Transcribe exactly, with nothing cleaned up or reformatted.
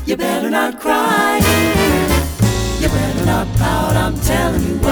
You better not cry. You better not pout. I'm telling you